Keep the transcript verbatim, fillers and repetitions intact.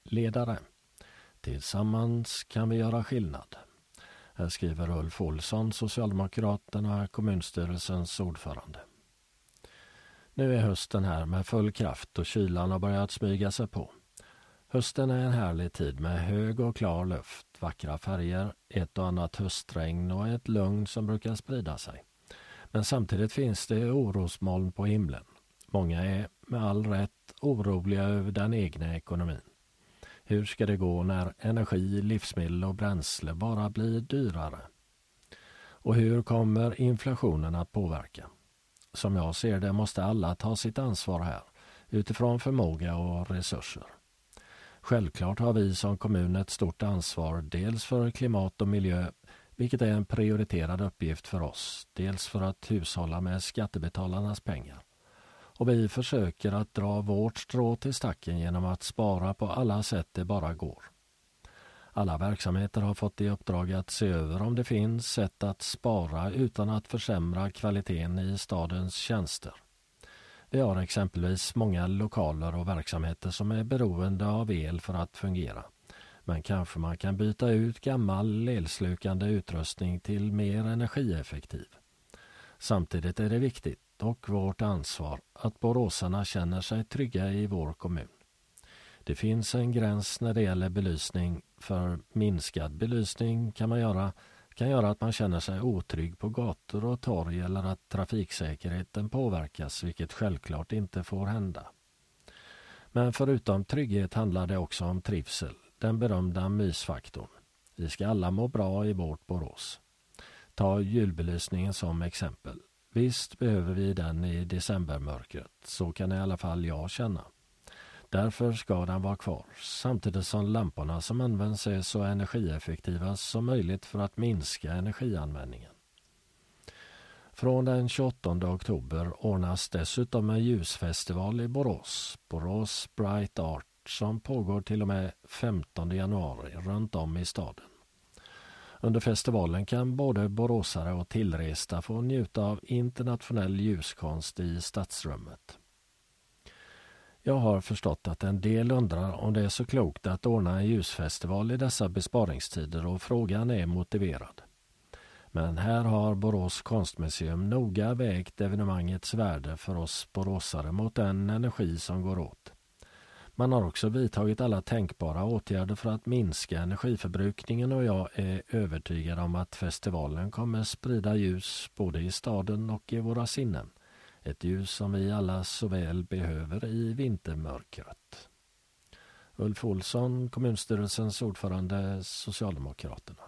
Ledare. Tillsammans kan vi göra skillnad. Här skriver Ulf Olsson, Socialdemokraterna, kommunstyrelsens ordförande. Nu är hösten här med full kraft och kylan har börjat smyga sig på. Hösten är en härlig tid med hög och klar luft, vackra färger, ett och annat höstregn och ett lugn som brukar sprida sig. Men samtidigt finns det orosmoln på himlen. Många är med all rätt oroliga över den egna ekonomin. Hur ska det gå när energi, livsmedel och bränsle bara blir dyrare? Och hur kommer inflationen att påverka? Som jag ser det måste alla ta sitt ansvar här, utifrån förmåga och resurser. Självklart har vi som kommun ett stort ansvar dels för klimat och miljö, vilket är en prioriterad uppgift för oss, dels för att hushålla med skattebetalarnas pengar. Och vi försöker att dra vårt strå till stacken genom att spara på alla sätt det bara går. Alla verksamheter har fått i uppdrag att se över om det finns sätt att spara utan att försämra kvaliteten i stadens tjänster. Vi har exempelvis många lokaler och verksamheter som är beroende av el för att fungera. Men kanske man kan byta ut gammal elslukande utrustning till mer energieffektiv. Samtidigt är det viktigt och vårt ansvar att boråsarna känner sig trygga i vår kommun. Det finns en gräns när det gäller belysning, för minskad belysning kan man göra kan göra att man känner sig otrygg på gator och torg eller att trafiksäkerheten påverkas, vilket självklart inte får hända. Men förutom trygghet handlar det också om trivsel, den berömda mysfaktorn. Vi ska alla må bra i vårt Borås. Ta julbelysningen som exempel. Visst behöver vi den i decembermörkret, så kan i alla fall jag känna. Därför ska den vara kvar, samtidigt som lamporna som används är så energieffektiva som möjligt för att minska energianvändningen. Från den tjugoåttonde oktober ordnas dessutom en ljusfestival i Borås, Borås Bright Art, som pågår till och med femtonde januari runt om i staden. Under festivalen kan både boråsare och tillresta få njuta av internationell ljuskonst i stadsrummet. Jag har förstått att en del undrar om det är så klokt att ordna en ljusfestival i dessa besparingstider, och frågan är motiverad. Men här har Borås konstmuseum noga vägt evenemangets värde för oss boråsare mot den energi som går åt. Man har också vidtagit alla tänkbara åtgärder för att minska energiförbrukningen, och jag är övertygad om att festivalen kommer sprida ljus både i staden och i våra sinnen. Ett ljus som vi alla så väl behöver i vintermörkret. Ulf Olsson, kommunstyrelsens ordförande, Socialdemokraterna.